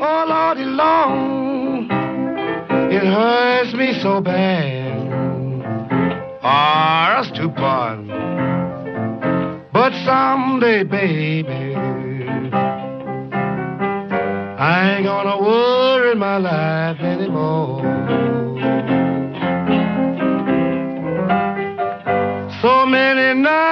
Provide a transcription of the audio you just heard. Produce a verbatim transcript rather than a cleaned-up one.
Oh, Lordy long, it hurts me so bad for us to part. But someday, baby, I ain't gonna worry my life anymore. So many nights